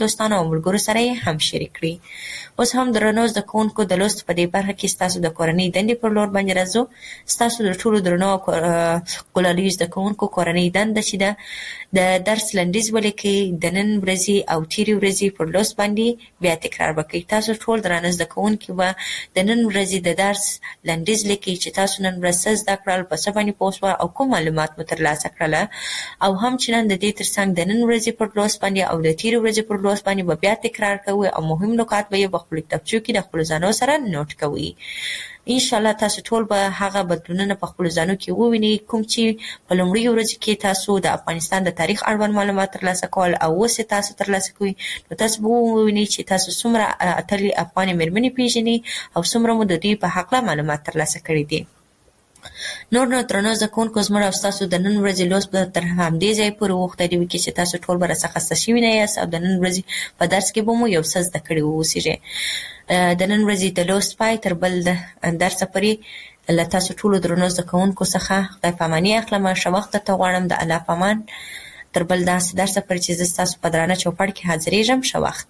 دوستانو او ملګرو سره هم شریک کړئ. اوس هم درنو زده کوونکو د لوست په دې برخه کې ستاسو د کورنۍ دندې پر لور باندې راځو. ستاسو د ټولو درنو کلالیز زده کوونکو کورنۍ دنده چې ده د درس لنډیز ولیکئ. د نن ورځې او تېرې ورځې پر لوست باندې بیا تکرار وکړئ. تاسو ټول درانه زده کوونکي به د نن ورځې د درس لنډیز لیکئ چې تاسو نن ورځ څه زده کړل، په څه باندې پوه شوه او کوم معلومات مو ترلاسه کړله، او هم چې نن د دې ترڅنګ د نن ورځې پر لوست باندې او د تېرې ورځې پر لوست باندې به بیا تکرار کوئ او مهم نکات به یې په خپلو کتابچو کې د خپلو ځانو سره نوټ کوئ. انشاءالله تاسو ټول به هغه بدلونونه په خپلو ځانو کې ووینئ کوم چې په لومړیو ورځو کې تاسو د افغانستان د تاریخ اړوند معلومات ترلاسه کول او اوس یې تاسو ترلاسه کوئ، نو تاسو به ووینئ چې تاسو څومره اتلې افغانې مېرمنې پېژنئ او څومره مو د دوی په هکله معلومات ترلاسه کړي دي. نور نو درنو زده کوونکو، زموږ او ستاسو د نن ورځې لوست به تر همدې ځایه پورې وغوښتلي وي چې تاسو ټول به راڅخه خسته شوي نه یاست او د نن ورځې په درس کې به مو یو څه زده کړي واوسېږئ. د نن ورځې د لوست پای تر بل درسه پورې له تاسو ټولو درنو زده کوونکو څخه خدای په اماني اخلم. ښه وخت درته غواړم. د الله په امان تر بل داسې درسه پورې چې زه ستاسو په درانه چوپړ کې حاضرېږم. ښه وخت.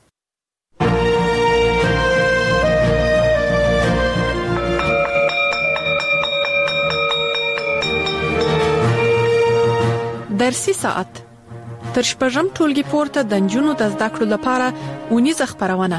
درسي ساعت تر شپږم ټولګي پورته د نجونو د زده کړو لپاره اونیزه خپرونه.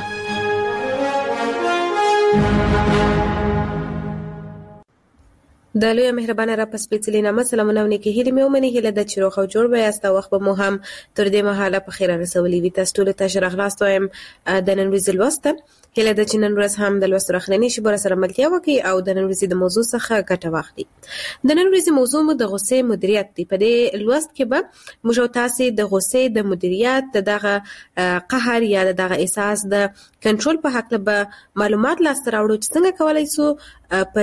د لوی مهربانه را په سپېڅلي نامه سلامونه او نیکې هیلې مې ومني. هیله ده چې روغ او جوړ به یاست او وخت به مو هم تر دې مهاله په خیر رسولی وي. تاسو ټولو ته ښه راغلاست وایم د نن ورځې لوست ته. هیله ده چې نن ورځ هم د لوست راخلنې شي سره ملتیا وکړي او د نن ورځې د موضوع څخه ګټه واخلي. د نن ورځې موضوع مو د غصې مدیریت دی. په دې لوست کې به موږ تاسو د غصې د مدیریت دغه قهر یا دغه احساس د کنټرول په حق له معلومات لاسته راوړو چې څنګه کولای شو په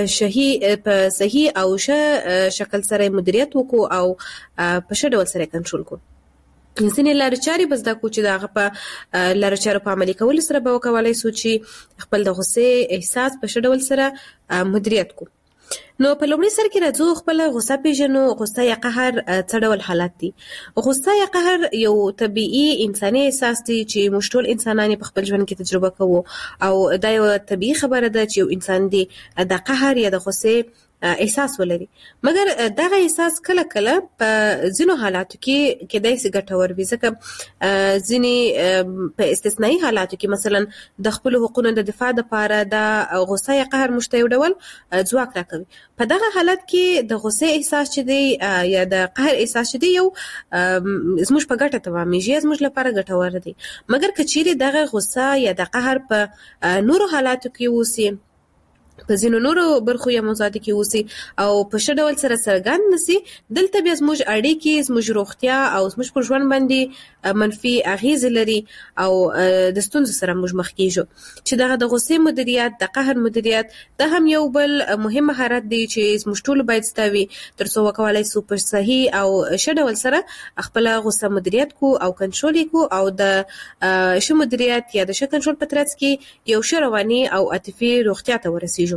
صحیح او ښه شکل سره مدیریت وکړو او په ښه ډول سره کنټرول کړو. ځینې لارې چارې به زده کړو چې د هغه په لارو چارو په عملي کولو سره به وکولای شو چې خپل د غصې احساس په ښه ډول سره مدیریت کړو. نو په لومړي سر کې راځو خپل غصه پیژنو. غصه یا قهر څه ډول حالت دی؟ غصه یا قهر یو طبيعي انساني احساس دی چې موږ ټول انسانان په خپل ژوند کې تجربه کوو او دا یو طبيعي خبره ده چې یو انسان دی د قهر یا د غصې احساس ولري. مګر دغه احساس کله کله په ځینو حالاتو کې کېدای شي ګټور وي، ځکه ځینې په استثنایی حالاتو کې مثلا د خپل حقوقو د دفاع لپاره د غصه یا قهر مشته یو ډول ځواک راکوي. په دغه حالت کې د غصې احساس چې دی یا د قهر احساس چې دی یو زموږ په ګټه تمامېږي، زموږ لپاره ګټور دی. مګر کچېرې دغه غصه یا د قهر په نورو حالاتو کې وسی، په ځینو نورو برخو یا موضوعاتو کې اوسي او په ښه ډول سره څرګند نشي، دلته بیا زموږ اړیکې، زموږ روغتیا او زموږ پر ژوند باندې منفي اغیز لري او د ستونزو سره موږ مخ کیږو. چې دغه د غصې مدیریت، د قهر مدیریت دا هم یو بل مهم مهارت دی چې زموږ ټول باید ستوي ترڅو وکولای شو په صحیح او ښه ډول سره خپل غصه مدیریت کو او کنټرول کو او د ښه مدیریت یا د ښه کنټرول په ترڅ کې یو ښه رواني او عاطفي روغتیا ته ورسیږو.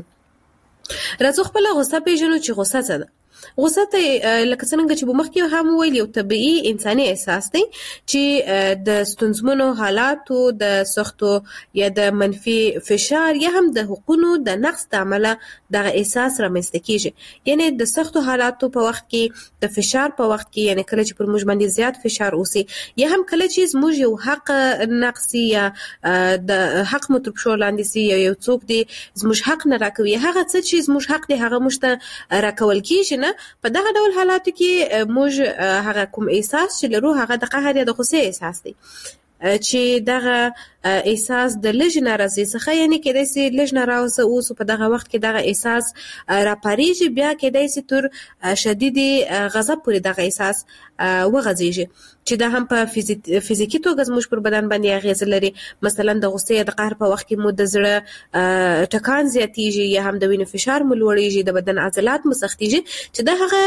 راځو خپل غصه پیژنو چې غصه څه ده. غصه ته لکه څنګه چې مخکې هم ویل یو طبيعي انساني احساس دی چې د ستونزمنو حالاتو، د سختو یا د منفي فشار یا هم د حقوقو د نقص د عمله دغه احساس رامنځته کیږي. یعنی د سختو حالاتو په وخت کې، د فشار په وخت کې، یعنی کله چې پر موږ باندې زیات فشار اوسي یا هم کله چې موږ یو حق نقص یا د حق متربشو لاندې سي یا یو څوک دی زموږ حق نه راکوي، هغه څه چې زموږ حق دی هغه موږ ته راکول کیږي نه. په دغه ډول حالاتو کې موږ هغه کوم احساس چې لرو هغه د قهر یا د غصې احساس دی چې دغه احساس د لږ ناراضي څخه، یعنی کېدای شي لږ ناراضه اوس په دغه وخت کې دغه احساس راپاریږي، بیا کېدای شي تر شدید غضب پورې دغه احساس وغځيږي چې دا هم په فزیکی توګه زموږ پر بدن باندې اغیز لري. مثلا د غصې یا د قهر په وخت کې مو د زړه ټکان زیاتیږي یا هم د وینې فشار مو لوړیږي، د بدن عضلات مو سختیږي چې دا هغه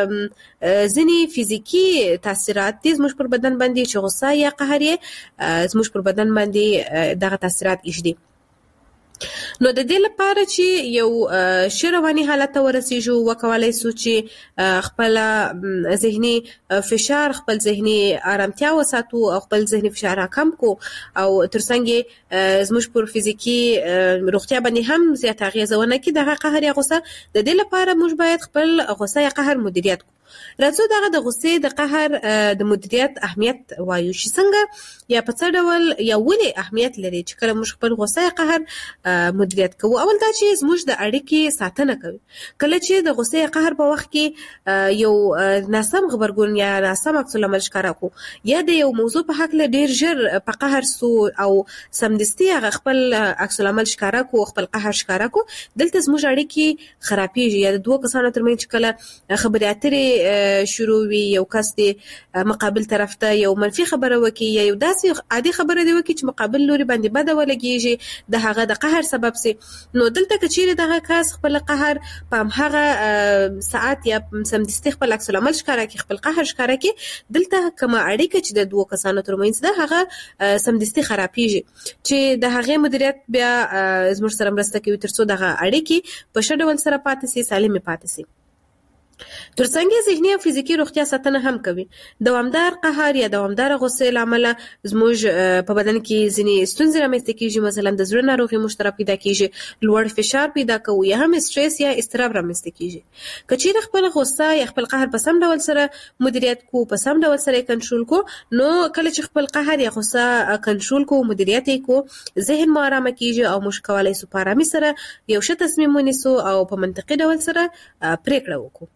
ځینې فزیکی تاثیرات دي زموږ پر بدن باندې چې غصه یا قهر یې زموږ پر بدن باندې دغه تاثیرات ایږدي. نو د دې لپاره چې یو ښه رواني حالت ته ورسیږو وکولای سو چې خپل ذهني فشار خپل ذهني آرامتیا وساتو او خپل ذهني فشار کم کو او ترڅنګ زموږ پر فزیکی روغتیا باندې هم زیات اغیزه ونه کړي. دغه قهر یا غوسه د دې لپاره موږ باید خپل غوسه یا قهر مدیریت کو. راځو دغه د غوسې د قهر د مدیریت اهمیت وایو چې څنګه یا په څه ډول یا ولې اهمیت لري چې کله موږ خپل غوسه یا قهر مدیریت کوو. اول دا چې زموږ د اړیکې ساتنه کوي. کله چې د غوسې یا قهر په وخت کې یو ناسم غبرګون یا ناسم عکس العمل ښکاره کو یا د یو موضوع په حق له ډیر ژر په قهر سو او سمدستي هغه خپل عکس العمل ښکاره کو خپل قهر ښکاره کو، دلته زموږ اړیکې خرابېږي. یا د دوه کسانو ترمنځ چې کله خبرې اترې شروع وي، یو کس دی مقابل طرف ته یو منفي خبره وکي یا یو داسې عادي خبره دی وکي چې مقابل لوري باندې بده ولګيږي د هغه د قهر سبب سي، نو دلته کچېره دغه کس خپل قهر په هغه ساعت یا سمدستي خپل عکس العمل ښکاره کی خپل قهر ښکاره کی، دلته کومه اړیکه چې د دوه کسانو ترمنځ ده هغه سمدستي خرابېږي چې د هغه مدیریت بیا زموږ سره مرسته کوي ترڅو دغه اړیکې په ښه ډول سره پاتې سي، سالمه پاتې سي. ترڅنګ ذهني او فزیکی روغتیا ساتنه هم کوي. دوامدار قهر یا دوامدار غوسه لامل زموږ په بدن کې ځینې ستونزې رامنځته کیږي، مثلا د زړه ناروغي مشترک پیدا کیږي، لوړ فشار پیدا کوي یا هم استرس یا اضطراب رامنځته کیږي. کچېره خپل غوسه یا خپل قهر په سم ډول سره مدیریت کو، په سم ډول سره کنټرول کو، نو کله چې خپل قهر یا غوسه کنټرول کو مدیریت کو، ذهن مو آرام کیږي او موږ کولای سو په آرامۍ سره یو ښه تصمیم ونیسو او په منطقي ډول سره پریکړه وکړو.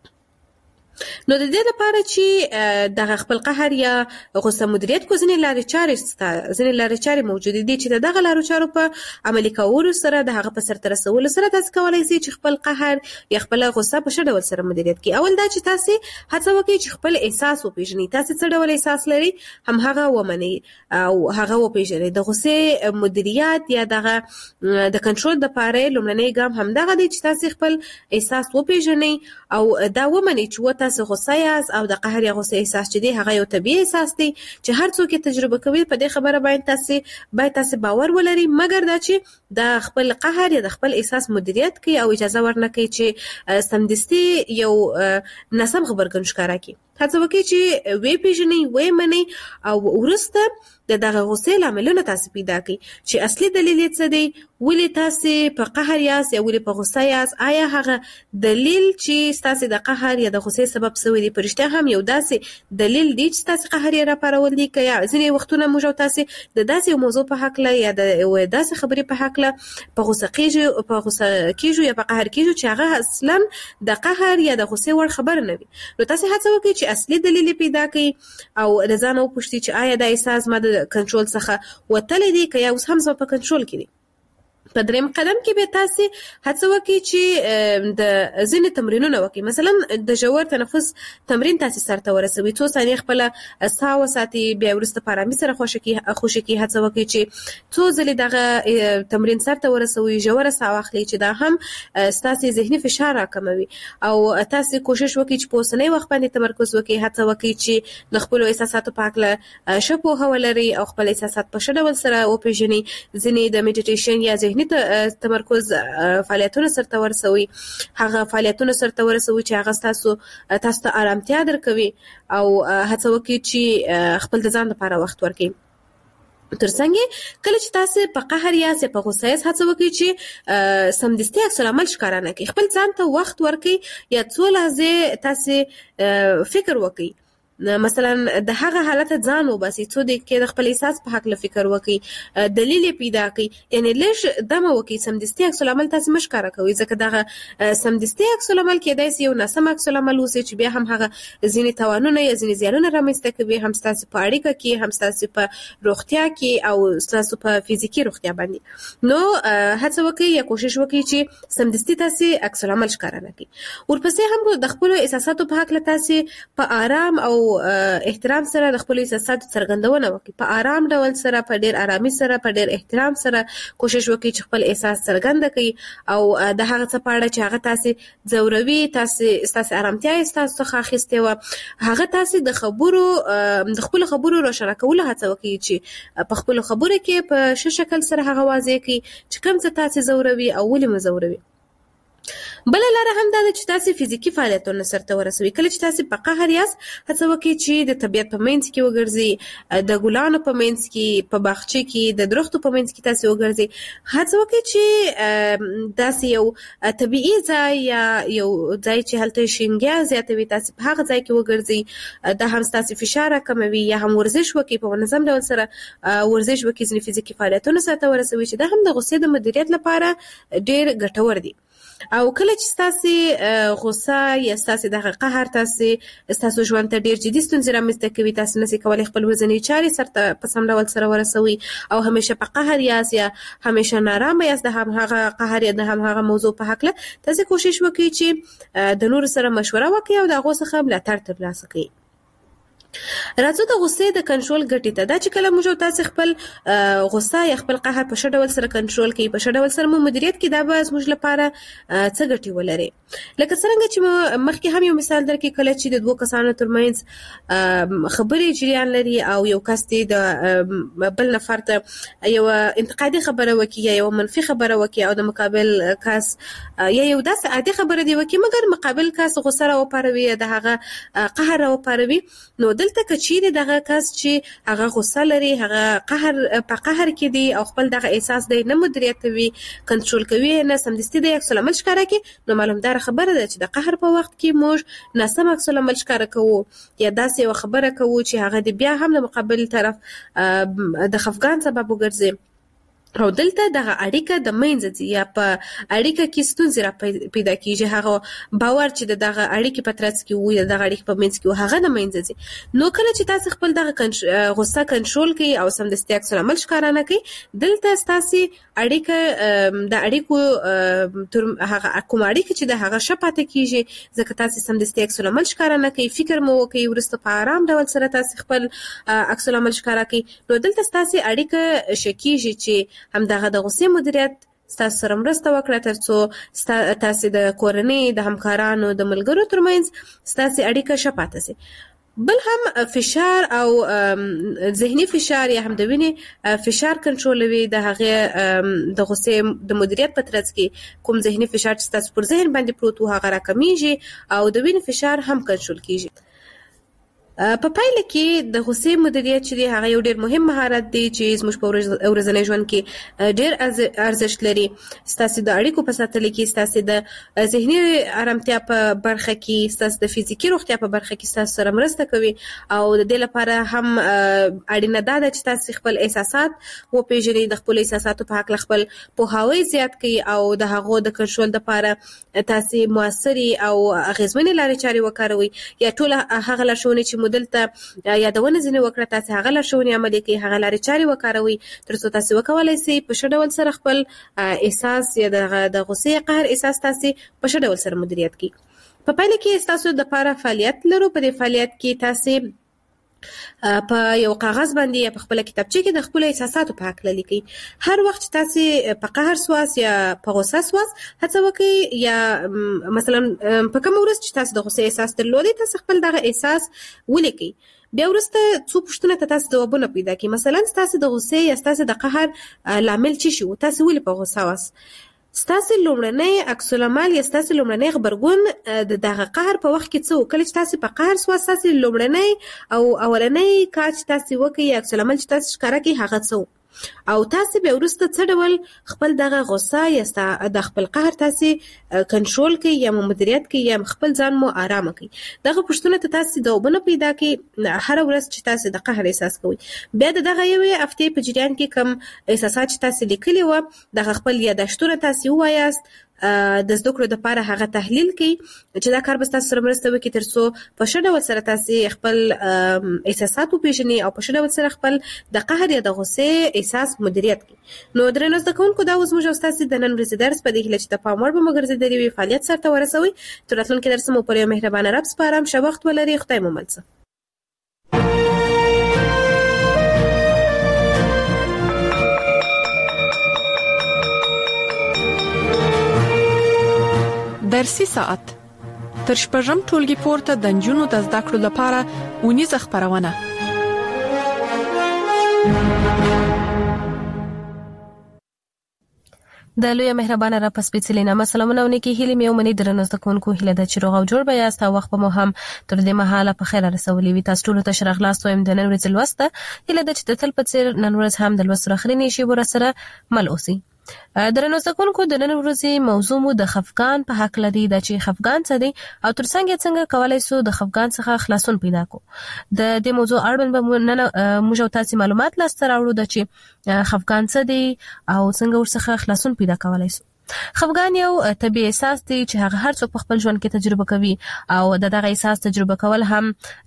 نو د دې لپاره چې دغه خپل قهر یا غوسه مدیریت کو ځینې لارې چارې موجودې دي چې دغه لارو چارو په عملي کولو سره د هغه په سرته رسولو سره تاسو کولای شئ چې خپل قهر یا خپل غوسه په ښه ډول سره مدیریت کړئ. اول دا چې تاسو هڅه وکړئ چې خپل احساس وپېژنئ، تاسو څه ډول احساس لرئ هم هغه ومنئ او هغه وپېژنئ. د غوسې مدیریت یا دغه د کنټرول د پاره لومړنی ګام هم دغه دی چې تاسو خپل احساس وپېژنئ او دا ومنئ چې تاسو غوسه یاست او د قهر یا غوسه احساس چې دی هغه یو طبيعي احساس دی چې هر څوک یې تجربه کوي. په دې خبره باید تاسو باور ولرئ، مګر دا چې د خپل قهر یا د خپل احساس مدیریت کوي او اجازه ورنکړي چې سمدستي یو ناسم غبرګون ښکاره کړي. هڅه وکړئ چې وی پیژنئ، وی منئ او ورسته دغه غوسې لاملونه تاسو پیدا کړئ چې اصلي دلیل یې څه دی، ولې تاسو په قهر یاست یا ولې په غوسه یاست. آیا هغه دلیل چې تاسو د قهر یا د غوسې سبب سوی دی په رښتیا هم یو داسې دلیل دی چې تاسو قهر یې راپارول دي، که یا ځینې وختونه موږ تاسو د داسې موضوع په حق له یا د داسې خبرې په حق له په غوسه کېږو یا په قهر کېږو چې هغه اصلا د قهر یا د غوسې وړ خبره نه وي. نو تاسو هڅه وکړئ چې اصلي دلیل پیدا کړئ او د ځان وپوښتئ چې آیا دا احساس ما د کنټرول څخه وتلی دی که یا اوس هم زما په کنټرول کې دی. په دریم قدم کې به تاسو هڅه وکړئ چې د ځینې تمرینونه وکړئ. مثلا د ژور تنفس تمرین تاسو سره ورسوي، څو ثانیې خپل ساه وساتئ، بیا وروسته په آرامۍ سره خوشی کې هڅه وکړئ چې څو ځلې دغه تمرین سره ورسوي، ژور ساه واخلئ چې دا هم ستاسو ذهني فشار راکموي او تاسو کوشش وکړئ چې په اوسنۍ وخت باندې تمرکز وکړئ. هڅه وکړئ چې د خپل احساساتو په اړه ښه پوهه ولرئ او خپل احساسات په ښه ډول سره وپېژنئ. ځینې د میډیټیشن یا ذهني تمرکز فعالیتونه سره ورسوي، هغه فعالیتونه سره ورسوي چې هغه تاسو ته آرامتیا درکوي او هڅه وکړئ چې خپل د ځان لپاره وخت ورکړئ. ترڅنګ کله چې تاسو په قهر یا په غوسه یاست هڅه وکړئ چې سمدستي عکس العمل ښکاره نه کړئ، خپل ځان ته وخت ورکړئ یا څو لحظې تاسو فکر وکړئ. مثلا د هغه حالت ځان وباسي، څو دقیقې د خپل احساس په حق له فکر وکړي، دلیل پیدا کړي، یعنی لږ دمه وکړي. سمدستي عکس العمل تاسو مشکاره کوي ځکه دغه سمدستي عکس العمل کېدای شي یو ناسم عکس العمل وسی چې بیا هم هغه ځینې توانونه یا ځینې زیانونه رامنځته کوي، هم تاسو په اړیکه کې، هم تاسو په روغتیا کې او تاسو په فزیکی روغتیا باندې. نو هڅه وکړئ یا کوشش وکړئ چې سمدستي تاسو عکس العمل ښکاره نه کړئ. ورپسې هم د خپل احساساتو په حق له تاسو په آرام او احترام سره د خپل احساساتو څرګندونه وکړي، په آرام ډول سره، په ډیر آرامي سره، په ډیر احترام سره کوشش وکړي چې خپل احساس څرګند کړي او د هغه څه په اړه چې هغه تاسو ځوروي، تاسو آرامتیا تاسو څخه اخیستې و، هغه تاسو د خبرو د خپل خبرو روښانه کولو هڅه وکړي چې په خپل خبرو کې په ښه شکل سره هغه واضح کړي چې کوم څه تاسو ځوروي او ولې مو ځوروي. بل لاره هم دا ده چې تاسو فزیکی فعالیتونه سرته ورسوي. کله چې تاسو په قهر یاست هڅه وکړئ چې د طبیعت په منځ کې وګرځئ، د ګلانو په منځ کې، په باغچه کې، د درختو په منځ کې تاسو وګرځئ. هڅه وکړئ چې تاسو یو طبیعي ځای یا یو ځای چې هلته شینګیا زیاتوي تاسو په هغه ځای کې وګرځئ. دا هم تاسو فشار کموي. یا هم ورزش وکړئ، په منظم ډول سره ورزش وکړئ، ځینې فزیکی فعالیتونه سرته ورسوي چې دا هم د غوسې د مدیریت لپاره ډیر ګټور دي. او کله چې تاسو غوسه یا تاسو د قهر تاسو ژوند ته ډیر جدي ستونزې رامنځته کوي، تاسو نشئ کولای خپل ورځنی چارې سرته په سم ډول سره ورسوي او همیشه په قهر یاست یا همیشه نارامه یاست د هغه قهر یا د هغه موضوع په حق له، تاسو کوشش وکړئ چې د نور سره مشوره وکړئ او د هغه څخه ملاتړ ترلاسه کړئ. راځو د غوسې د کنټرول ګټې ته. دا چې کله موږ تاسو خپل غوسه یا خپل قهر په ښه ډول سره کنټرول کړئ، په ښه ډول سره مو مدیریت کړئ، دا به زموږ لپاره څه ګټې ولري. لکه څنګه چې مخکې هم یو مثال درکړم، کله چې د دوه کسانو ترمنځ خبرې جریان لري او یو کس د بل نفر ته یو انتقادي خبره وکړي یا یو منفي خبره وکړي او د مقابل کس یا یو داسې عادي خبره دی وکړي مګر مقابل کس غوسه راوپاروي یا د هغه قهر راوپاروي، نو دلته کچېرې دغه کس چې هغه غوسه لري، هغه په قهر کې دی او خپل دغه احساس دی نه مدیریتوي، کنټرول کوي، نه سمدستي د عکس العمل ښکاره کوي، نو معلومدار خبره ده چې د قهر په وخت کې موږ ناسم عکس العمل ښکاره کوو یا داسې یو خبره کوو چې هغه د بیا هم د مقابل طرف د خفګان سبب وګرځي او دلته دغه اړیکه د منځ ځي یا په اړیکه کې ستونزې را پیدا کیږي. هغه باور چې دغه اړیکې په ترڅ کې وي، دغه اړیکې په منځ کې وي، هغه د منځ ځي. نو کله چې تاسو خپل دغه غوسه کنټرول کړئ او سمدستي عکس العمل ښکاره نه کړئ، دلته تاسو اړیکه د اړیکو تر هغه کوم اړیکه چې د هغه شپاته کیږي، ځکه تاسو سمدستي عکس العمل ښکاره نه کړئ، فکر مو وکړئ، ورسته په آرام ډول سره تاسو خپل عکس العمل ښکاره کړئ، نو دلته تاسو اړیکه شکیږي چې هم دغه د غوسې مدیریت ستاسو سره مرسته وکړه ترڅو تاسو د کورنۍ، د همکارانو، د ملګرو ترمنځ ستاسو اړیکه ښه پاتې شي. بل هم فشار او ذهني فشار یا هم د وینې فشار کنټرولوي. د هغه د غوسې د مدیریت په ترڅ کې کوم ذهني فشار چې تاسو پر ذهن باندې پروت وو هغه راکمیږي او د وینې فشار هم کنټرول کیږي. په پایله کې د غوسې مدیریت چې دی هغه یو ډېر مهم مهارت دی چې زموږ په ورځني ژوند کې ډېر ارزښت لري. ستاسو د اړیکو په ساتلو کې، ستاسو د ذهني آرامتیا په برخه کې، ستاسو د فزیکي روغتیا په برخه کې ستاسو سره مرسته کوي او د دې لپاره هم اړینه ده چې تاسو خپل احساسات وپېژنئ، د خپل احساساتو په حق خپل پوهاوی زیات کړئ او د هغو د کنټرول لپاره تاسو موثري او اغیزمنې لارې چارې وکاروئ. یا ټول هغه لارښوونې چې دلته یادونه ځینې وکړه، تاسو هغه لارښوونې عملي کړئ، هغه لارې چارې وکاروئ ترڅو تاسو وکولای شئ په ښه ډول سره خپل احساس یا د غوسې قهر احساس تاسو په ښه ډول سره مدیریت کړئ. په پایله کې تاسو د لپاره فعالیت لرو. په دې فعالیت کې تاسو په یو کاغذ باندې یا په خپل کتابچه کې د خپل احساساتو په حق لیکئ. هر وخت چې تاسو په قهر سواس یا په غوسه سواس هڅه وکړئ یا مثلا په کوم ورځ چې تاسو د غوسې احساس درلودئ تاسو خپل دغه احساس ولیکئ. بیا وروسته څو پوښتنه ته تاسو ځوابونه پیدا کړئ. مثلا تاسو د غوسې یا تاسو د قهر لامل څه شو، تاسو ولې په غوسه واست، ستاسو لومړنی عکس العمل یا ستاسو لومړنی غبرګون د دغه قهر په وخت کې څه و. کله چې تاسو په قهر سواست تاسو لومړنی او اولنی کار چې تاسو وکړئ عکس العمل چې تاسو ښکاره کړئ هغه څه و او تاسو به ورسته څه ډول خپل دغه غوسه یا د خپل قهر تاسو کنټرول کړئ یا مدیریت کړئ یا خپل ځان مو آرام کړئ. دغه پوښتنه ته تاسو ځوابونه پیدا کړئ هر ورځ چې تاسو د قهر احساس کوئ. بیا دغه یوې هفتې په جریان کې کم احساسات چې تاسو لیکلي و دغه خپل یادښتونه تاسو ووایاست، د زده کړو لپاره هغه تحلیل کړئ چې دا کار به تاسو سره مرسته وکړي ترڅو په ښه ډول سره تاسو خپل احساسات وپېژنئ او په ښه ډول سره خپل د قهر یا د غوسې احساس مدیریت کړئ. نو درنو زده کوونکو دا اوس موږ ستاسو د نن ورځې درس په دې هیله چې د پام وړ به مو ګرځېدلی وي فعالیت سرته ورسوئ. تر راتلونکي درس مو پورې مهربانه رب سپارم. ښه وخت ولرئ. خدای مو مل شه. درسي ساعت تر شپږم ټولګي پورته د نجونو د زده کړو لپاره اونیزه خپرونه. د لوی مهربانه را پس سپېڅلې نامه سلامونه ونکي هلي مې ومني درنو زده کوونکو هله د چروغ او جوړ بیا است وخت په مو هم تر دې مهاله په خیر رسولې وي. تاسو ټول ته شرح لاس تویم د نن ورځې لوسته هله د چې تل په څیر نن ورځ هم د لوست راخري نشي ورسره مل اوسي. درنو زده کوونکو د نن ورځې موضوع مو د خفقان په حق لري د چې خفقان څه دی او تر څنګه کولای سو د خفقان څخه خلاصون پیدا کو. د دې موضوع اړوند به نن موږ تاسو معلومات لاسته راوړو د چې خفقان څه دی او څنګه ورڅخه خلاصون پیدا کولای سو. خفقان یو طبيعي احساس دی چې هغه هر څوک په خپل ژوند کې تجربه کوي او دغه احساس تجربه کول هم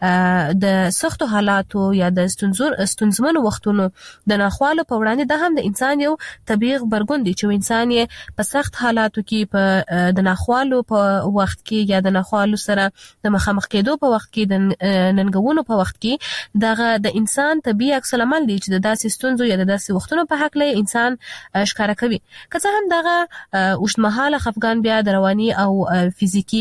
د سختو حالاتو یا د ستونزمنو وختونو د ناخوالو په وړاندې د هم د انسان یو طبيعي غبرګون دی چې انسان یې په سخت حالاتو کې په د ناخوالو په وخت کې یا د ناخوالو سره د مخامخ کېدو په وخت کې د ننګونو په وخت کې دغه د انسان طبيعي عکس العمل دی چې د داسې ستونزو یا د داسې وختونو په حق لري انسان ښکارا کوي. که څه هم دغه اوږدمهاله خفقان بیا د رواني او فزیکی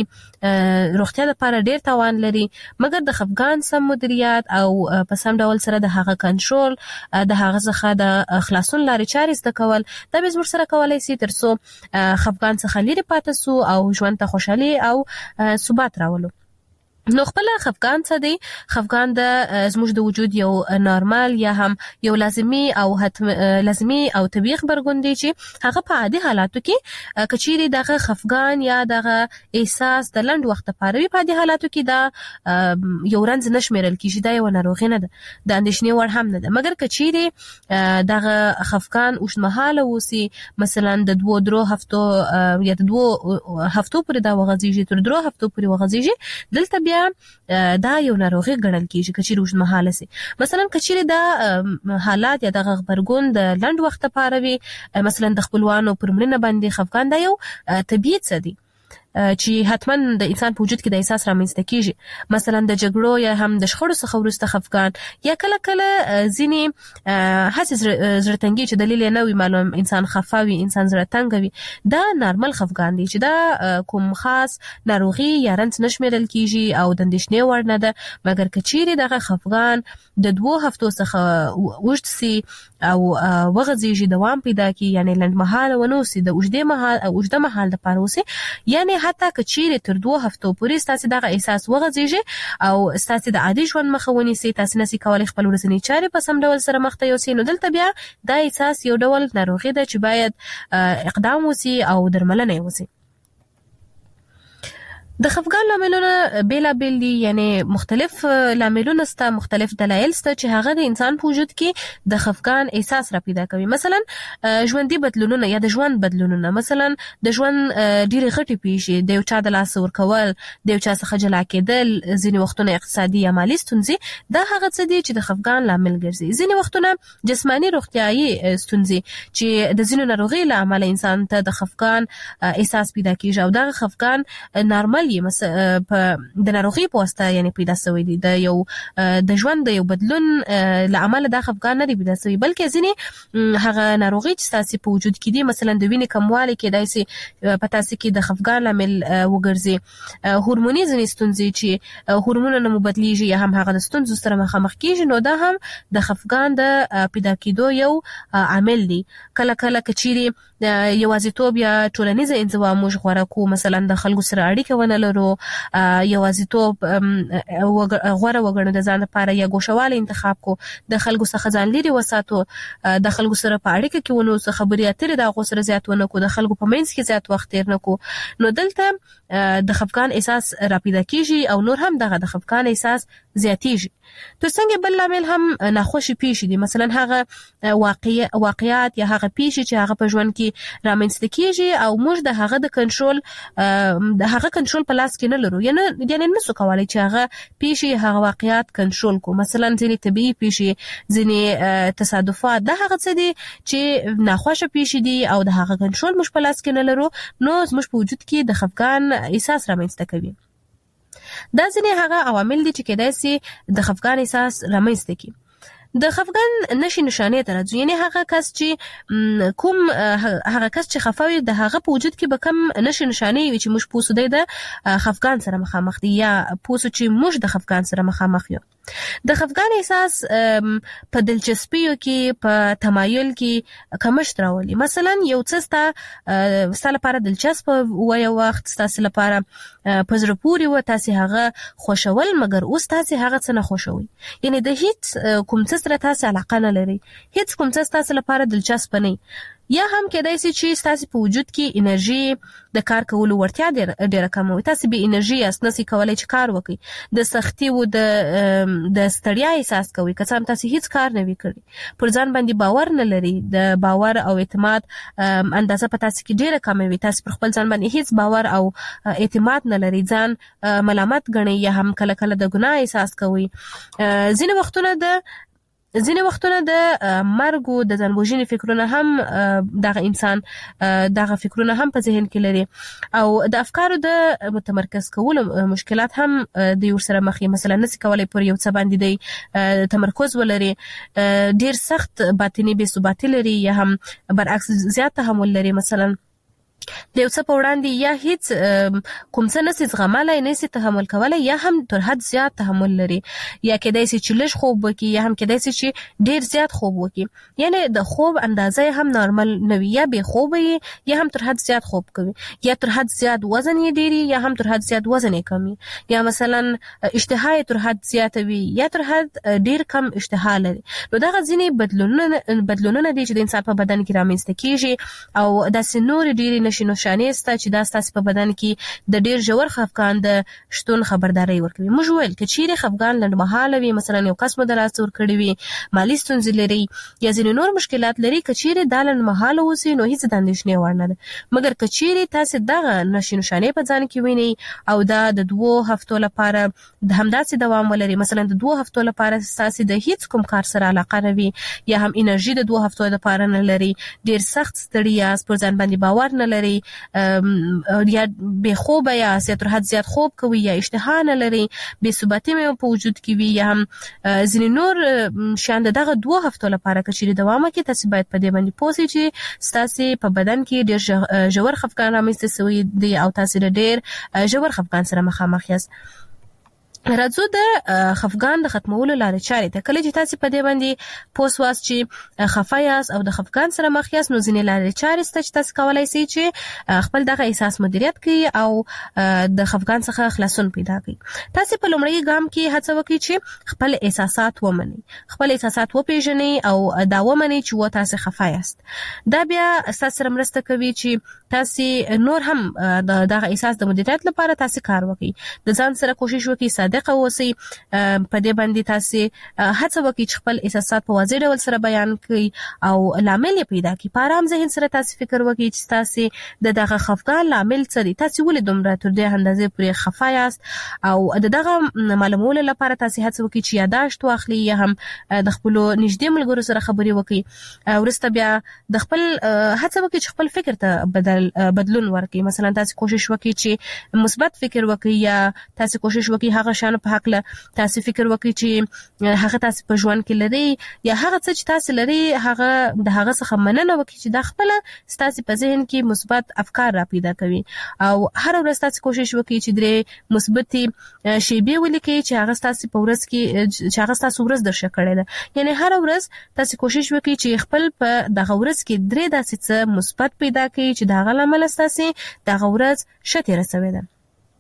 روغتیا لپاره ډیر تاوان لري، مګر د خفقان سم مدیریت او په سم ډول سره د هغه کنټرول د هغه څخه د خلاصون لارې چارې زده کول دا به زموږ سره کولای شي ترڅو خفقان څخه لري پاتې سو او ژوند ته خوشحالي او ثبات راولو. نو خپل خفقان څه دی؟ خفقان د زموږ د وجود یو نارمال یا هم یو لازمی او لازمی او طبيعي خبرګون دی چې هغه په عادي حالاتو کې کچيري دغه خفقان یا دغه احساس د لنډ وخت لپاره وي، په عادي حالاتو کې دا یو رنځ نشمیرل کیږي، دا یو ناروغي نه ده، د اندېښنې وړ هم نه ده. مګر کچيري دغه خفقان اوږدمهاله وسی، مثلا د 2-3 هفتو یا د 2 هفتو پورې دا وغځيږي، تر 3 هفتو پورې وغځيږي، دلته دا یو ناروغي ګڼل کیږي کچيري اوږدمهاله سي. مثلا کچيري دا حالات یا د غبرګون د لنډ وخت لپاره وي، مثلا د خپلوانو پر مړینه باندې خفقان دا یو طبيعي څه دی چې حتما د انسان په وجود کې د احساس رامنځته کیږي. مثلا د جګړو یا هم د شخړو څخه وروسته خفقان یا کله ځینې هڅې زړه چې دلیل نه وي معلوم، انسان خفاوي، انسان زړه تنګ وي، دا نارمل خفقان دی چې دا کوم خاص ناروغي یا رنځ نشمیرل کیږي او د اندېښنې وړ نه ده. مګر کچيري دغه خفقان د 2 هفتو څخه اوږد سي او وغځيږي، دوام پیدا کوي، یعنی لنډمهاله ونوسي، د اوږده مهال لپاره وسي، یعنی حتی کچيري تر 2 هفتو پورې ستاسو دغه احساس وغځيږي او ستاسو د عادي ژوند مخه ونیسي، تاسو نسي کولای خپل ورځنی چارې په سم ډول سره مخ ته یوسئ. نو دلته بیا دا احساس یو ډول ناروغي ده چې باید اقدام وسي او درملنه وسي. د خفقان لاملونه بیلابیل دي، یعنی مختلف لاملونه ستا، مختلف دلایل ستا چې هغه د انسان په وجود کې د خفقان احساس را پیدا کوي. مثلا ژوندۍ بدلونونه یا د ژوند بدلونونه، مثلا د ژوند ډېرې غټې پیښې، د یو چا د لاس ورکول، د یو چا څخه جلا کېدل، ځینې وختونه اقتصادي یا مالي ستونزې، دا هغه څه دي چې د خفقان لامل ګرځي. ځینې وختونه جسماني روغتیايي ستونزې چې د ځینو ناروغیو له امله انسان ته د خفقان احساس پیدا کیږي او دغه خفقان نارمل په د ناروغي په واسطه یعنی پیدا شوی دی، د یو د ژوند د یو بدلون لامل د خفقان نه دی پیدا شوی، بلکې ځینې هغه ناروغي چې تاسو په وجود کې دي، مثلا د وینې کموالی کې داسي په تاسو کې د خفقان لامل وګرځي، هورموني ځینې ستونزې چې هورمونونه مو بدلیږي یا هم هغه د ستونزو سره مخامخ کیږي، نو دا هم د خفقان د پیدا کېدو یو عامل دی. کله کچيري یوازیتوب یا ټولنیز انزوا موږ غوړه کو، مثلا د خلکو سره اړیکه ونه لرو، یوازیتوب غوړه وګڼو د ځان لپاره، یا ګوښوالی انتخاب کو، د خلکو څخه ځان لري وساتو، د خلکو سره په اړیکه کې ونو څه خبرې اترې د هغو سره زیات ونه کو، د خلکو په منځ کې زیات وخت تیر نه کو. نو دلته د خفقان احساس را پیدا کیږي او نور هم دغه د خفقان احساس زیاتیږي. تر څنګه بل لامل هم ناخوشي پیښې دي، مثلا هغه واقعیات یا هغه پیښې چې هغه په ژوند کې رامنځته کیږي او موږ د هغه د کنټرول په لاس کې نه لرو، یعنی نسو کولای چې هغه پیښې هغه واقعیات کنټرول کو. مثلا ځینې طبيعي پیښې، ځینې تصادفات، دا هغه څه دي چې ناخوښه پیښې دي او د هغه کنټرول موږ په لاس کې نه لرو، نو زموږ په وجود کې د خفقان احساس رامنځته کوي. دا ځینې هغه عوامل دي چې کېدای سي د خفګان احساس رامنځته کړي. د خفګان نشي نشانې ته راځو، یعنی هغه کس چې خفوي د هغه په وجود کې به کم نشي نشانې وي چې موږ پوسو دی د خفګان سره مخامخ دي یا پوسو چې موږ د خفګان سره مخامخ یو. د خفګان احساس په دلچسپیو کې په تمایل کې کمښت راولي. مثلا یو څه ستا لپاره دلچسپ و یو وخت ستاسو لپاره په زړه پورې و، تاسو هغه خوښول، مګر اوس تاسو هغه څه نه خوښوي. یعنی د هیڅ کوم څه سره تاسو علاقه نه لري، هیڅ کوم څه تاسو لپاره دلچسپ نه. یا هم کېدای شي چې تاسو په وجود کې انرژي د کار کولو ورتیا ډیره کم وي، تاسو به انرژي یاست، نسئ کولای چې کار وکړئ، د سختي او د ستړیا احساس کوئ، که څه هم تاسو هیڅ کار نه وي کړی، پر ځان باندې باور نه لري، د باور او اعتماد اندازه په تاسو کې ډیره کم وي، تاسو پر خپل ځان باندې هیڅ باور او اعتماد نه لري، ځان ملامت ګڼئ یا هم کله کله د ګناه احساس کوئ. ځینې وختونه د مرګ او د ځانوژنې فکرونه هم دغه انسان دغه فکرونه هم په ذهن کې لري، او د افکارو د متمرکز کولو مشکلات هم د یو سره مخ. مثلا نسي کولای پر یو څه باندې د تمرکز ولري، ډیر سخت باطنی بې ثباتي لري، یا هم برعکس زیات تحمل لري. مثلا د یو څه په وړاندې یا هیڅ کوم څه نسي زغملای، نسي تحمل کولای، یا هم تر حد زیات تحمل لري، یا کېدای شي چې لږ خوب وکړي، یا هم کېدای شي چې ډیر زیات خوب وکړي. یعنی د خوب اندازه هم نارمل نه وي، یا بې خوب وي، یا هم تر حد زیات خوب کوي، یا تر حد زیات وزن یې ډیری، یا هم تر حد زیات وزن یې کمی، یا مثلا اشتها تر حد زیات وي، یا تر حد ډیر کم اشتها لري. نو دغه ځینې بدلونونه دي چې د انسان په بدن کې رامنځته کیږي، او داسې نور ډیری نشانې سته چې دا ستاسو په بدن کې د ډیر ژور خفګان د شتون خبرداري ورکوي. موږ ویل چې چیرې خفګان لنډمهاله وي، مثلا یو کس مو د لاس ور کړی وي، مالي ستونزې لري، یا ځینې نور مشکلات لري، که چیرې دا لنډمهاله اوسي نو هیڅ د اندېښنې وړ نه ده. مګر که چیرې تاسو دغه نشانې په ځان کې وینئ او دا د 2 هفتو لپاره د همداسې دوام ولري، مثلا د 2 هفتو لپاره تاسو د هیڅ کوم کار سره علاقه نه وي، یا هم انرژي د 2 هفتو لپاره نه لري، ډیر سخت ستړي یاست، پر ځان باندې باور نه لري، یا بې خوبه یاست، یا تر حد زیات خوب کوي، یا اشتها نه لري، بې ثباتي مو په وجود کې وي، یا هم ځینې نور شیان دغه 2 هفتو لپاره که چیرې دوام وکړي، تاسو باید په دې باندې پوه شئ چې ستاسو په بدن کې ډیر ژور خفګان رامنځته شوی دی او تاسو ډیر ژور خفګان سره مخامخ یاست. راځو د خفګان د ختمولو لارې چارې ته. کله چې تاسو په دې باندې پوه شواست چې خفه یاست او د خفګان سره مخ یاست، نو ځینې لارې چارې شته چې تاسو کولی شئ چې خپل دغه احساس مدیریت کړئ او د خفګان څخه خلاصون پیدا کړئ. تاسو په لومړي ګام کې هڅه وکړئ چې خپل احساسات ومنئ، خپل احساسات وپېژنئ او دا ومنئ چې تاسو خفه یاست. دا بیا تاسو سره مرسته کوي چې تاسو نور هم دغه احساس د مدیریت لپاره تاسو کار وکړئ، د ځان سره کوشش وکړئ صادق اوسئ، په دې باندې تاسو هڅه وکړئ چې خپل احساسات په واضح ډول سره بیان کړئ او لامل یې پیدا کړئ. په آرام ذهن سره تاسو فکر وکړئ چې تاسو دغه خفګان لامل څه دی، تاسو ولې دومره تر دې اندازې پورې خفه یاست، او دغه معلومولو لپاره تاسو هڅه وکړئ چې یاداشت واخلئ، یا هم د خپل نږدې ملګرو سره خبرې وکړئ. وروسته بیا د خپل هڅه وکړئ چې خپل فکر ته بدلون ورکړئ. مثلا تاسو کوشش وکړئ چې مثبت فکر وکړئ، یا تاسو کوشش وکړئ هغه شان په حق له تاسو فکر وکړئ چې هغه تاسو په ژوند کې لري، یا هغه څه چې تاسو لري هغه د هغه څخه مننه وکړئ چې د خپل تاسو په ذهن کې مثبت افکار را پیدا کوي، او هر ورځ تاسو کوشش وکړئ چې درې مثبتي شیبې ولیکئ چې هغه تاسو په ورځ کې چې هغه تاسو ورځ درشه کړی ده. یعنی هر ورځ تاسو کوشش وکړئ چې خپل په دغه ورځ کې درې داسې څه مثبت پیدا کړئ چې دغه لامل تاسو دغه ورځ شته رسوي ده.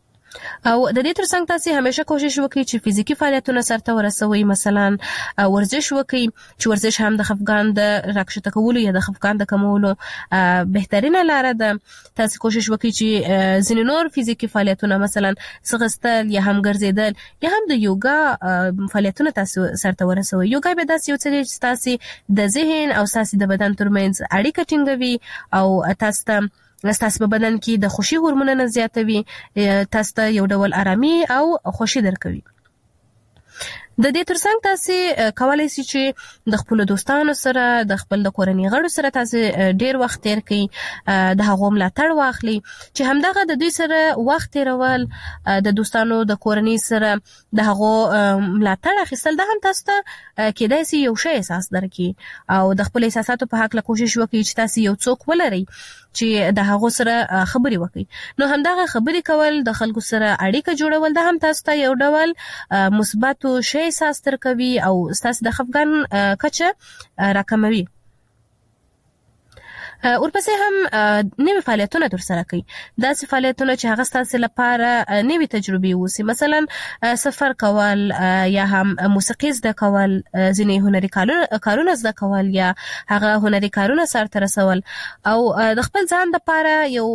او د دې ترڅنګ تاسو همیشه کوشش وکړئ چې فزیکی فعالیتونه سرته ورسوي، مثلا ورزش وکړئ چې ورزش هم د خفګان د راکښته کولو یا د خفګان د کمولو بهترینه لاره ده. تاسو کوشش وکړئ چې ځینې نور فزیکی فعالیتونه مثلا ځغستل یا هم ګرځېدل یا هم د یوګا فعالیتونه تاسو سرته ورسوي. یوګا به داسې یو څه دی چې تاسو د ذهن او تاسو د بدن ترمنځ اړیکه ټینګوي او تاسو په بدن کې د خوشي هورمونونه زیاتوي، تاسو ته یو ډول آرامي او خوشي درکوي. د دې ترڅنګ تاسو کولای شئ چې د خپل دوستانو سره د خپل د کورنۍ غړو سره تاسو ډیر وخت تیر کړئ، د هغو ملاتړ واخلي چې همدغه د دوی سره وخت تیرول، د دوستانو د کورنۍ سره د هغو ملاتړ اخیستل د هم تاسو ته کېدای شي یو شی احساس درکړي او د خپل احساساتو په حق له کوشش وکړئ چې تاسو یو څوک ولرئ چې د هغو سره خبرې وکړي. نو همدغه خبرې کول، د خلکو سره اړیکه جوړول د هم تاسو ته یو ډول مثبت شی احساس درکوي او ستاسو د خفګان کچه راکموي. ورپسې هم نوې فعالیتونه ترسره کوي، داسې فعالیتونه چې هغه ستاسو لپاره نوې تجربې ووسي، مثلا سفر کول یا هم موسیقي زده کول، ځینې هنري کارونه زده کول یا هغه هنري کارونه سرته رسول او د خپل ځان لپاره یو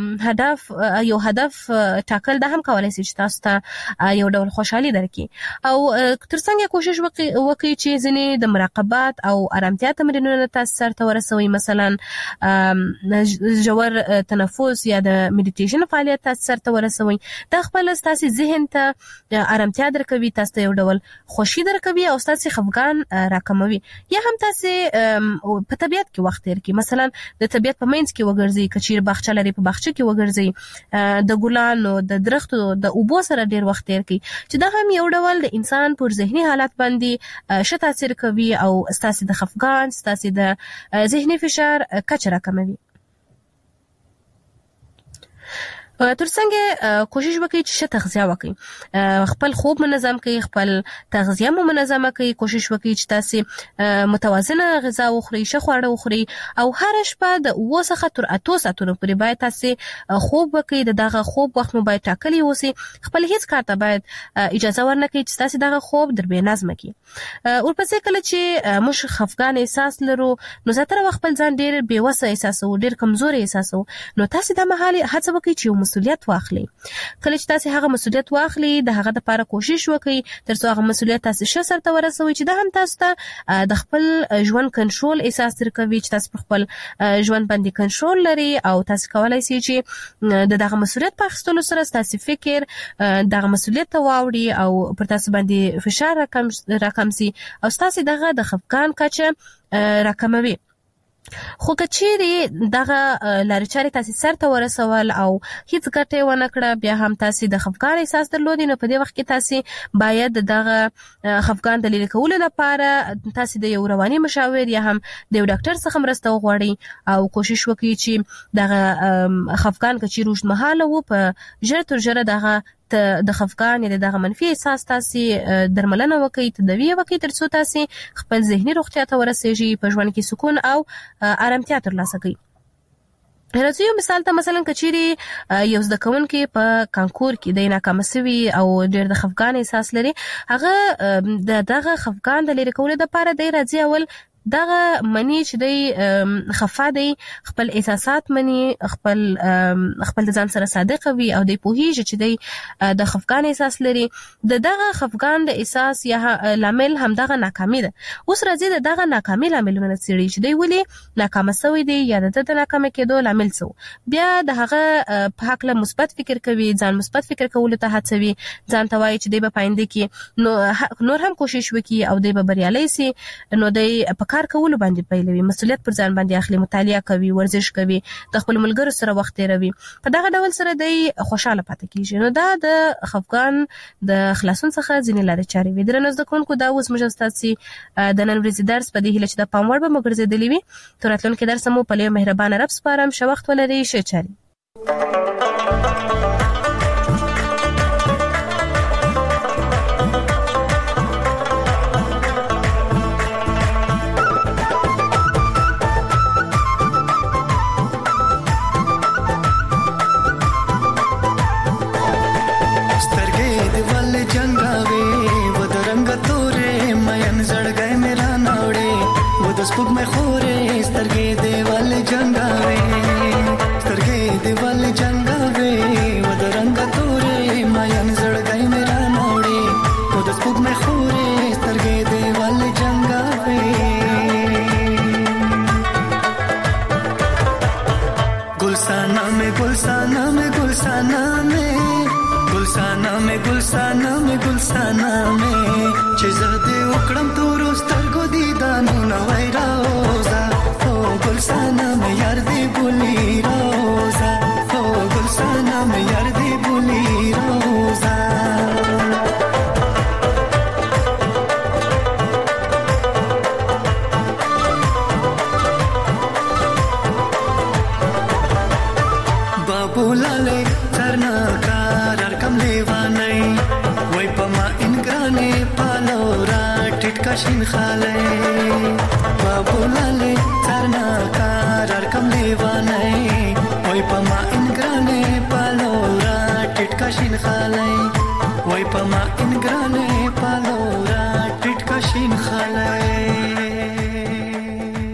هدف ټاکل د هم کولای شي چې تاسو ته یو ډول خوشحالي درکړي. او ترڅنګ کوشش وکړي چې ځینې د مراقبت او آرامتیا تمرینونه تاسو سرته ورسوي، مثلا ژور تنفس یا د میډیټیشن فعالیت تاسو سره ورسوي. دا خپل تاسو ذهن ته آرامتیا درکوي، تاسو ته یو ډول خوشي درکوي او تاسو خفګان راکموي. یا هم تاسو په طبیعت کې وخت تیر کړئ، مثلا د طبیعت په منځ کې وګرځئ، کچیر باغچه لري په باغچه کې وګرځئ، د ګلانو د درختو د اوبو سره ډیر وخت تیر کړئ چې دا هم یو ډول د انسان پر ذهني حالت باندې ښه تاثیر کوي او تاسو د خفګان، تاسو د ذهني فشار کچه راکموي. ترڅنګ کوشش وکړئ چې ښه تغذیه وکړئ، خپل خوب منظم کړئ، خپل تغذیه مو منظمه کړئ، کوشش وکړئ چې تاسو متوازنه غذا وخورئ، ښه خواړه وخورئ او هر شپه د 7 څخه تر 8 ساعتونو پورې باید تاسو خوب وکړئ. دغه خوب وخت مو باید ټاکلی اوسي، خپل هیڅ کار ته باید اجازه ورنکړئ چې تاسو دغه خوب در بې نظمه کړي. ورپسې کله چې موږ خفګان احساس لرو نو زیاتره وخت خپل ځان ډیر بې وسه احساسوو، ډیر کمزوري احساسوو، نو تاسو د مهال هڅه وکړئ چې مسؤلیت واخلي. کله چې تاسو هغه مسؤلیت واخلي د هغه لپاره کوشش وکړئ ترڅو هغه مسؤلیت تاسو ښه سرته ورسوي چې دا هم تاسو ته د خپل ژوند کنټرول احساس درکوي چې تاسو خپل ژوند باندې کنټرول لري او تاسو کولای شئ چې دغه مسؤلیت په اخیستلو سره تاسو فکر دغه مسؤلیت ته واوړي او پر تاسو باندې فشار راکم شي او تاسو دغه د خفګان کچه راکموي. خو کچېرې دغه لارې چارې تاسو سرته ورسول او هیڅ ګټه ونه کړه، بیا هم تاسو د خفګان احساس درلودي، نو په دې وخت کې تاسو باید دغه خفګان د لرې کولو لپاره تاسو د یو رواني مشاور یا هم د یو ډاکټر څخه مرسته وغواړئ او کوشش وکړئ چې دغه خفګان کچېرې اوږدمهاله وو په ژر تر ژره دغه د خفګان یا دغه منفي احساس تاسو درملنه وکړئ، تداوی وکړئ ترڅو تاسو خپل ذهني روغتیا ته ورسیږئ، په ژوند کې سکون او آرامتیا ترلاسه کړئ. راځو یو مثال ته، مثلا کچېرې یو زده کوونکی په کانکور کې د ناکام شوي او ډېر د خفګان احساس لري، هغه دغه خفګان د لرې کولو لپاره دی راځي اول دغه منی چې دی خفا دی، خپل احساسات منی، خپل د ځان سره صادق وي او دی پوهیږي چې دی د خفګان احساس لري. دغه خفګان د احساس یا لامل هم دغه ناکامي ده. اوس راځي دغه ناکامي لاملونه څېړي چې دی ولې ناکامه شوی دی یا د ناکامه کېدو لامل څه، بیا د هغه په هکله مثبت فکر کوي، ځان مثبت فکر کولو ته هڅوي، ځان ته وایي چې دی به پاینده کې نور هم کوشش وکړي او دی به بریالی سي، نو دی په کار کولو باندې پیلوي، مسؤلیت پر ځان باندې اخلي، مطالعه کوي، ورزش کوي، د خپل ملګرو سره وخت تیروي، په دغه ډول سره دی خوشاله پاتې کیږي. نو دا د خفګان د خلاصون څخه ځینې لارې چارې وي. درنو زده کوونکو، دا اوس موږ ستاسو د نن ورځې درس په دې هیله چې د پام وړ به مو ګرځېدلی وي. تر راتلونکي درس مو په لوی مهربانه رب سپارم. ښه وخت ولرئ، ښه چارې. स्पुक में खोरे स्तरगे देवाल जंगावे, स्तरगे देवाल जंगावे, वद रंग तोरे मायन जड़गाई मेरा नौड़े, वद स्पुक में खोरे स्तरगे देवाल जंगावे. गुलसाना में गुलसाना में गुलसाना में गुलसाना مې ګلستانه چې زه دې وکړم تورو سترګو دیدانو نه وای راوړې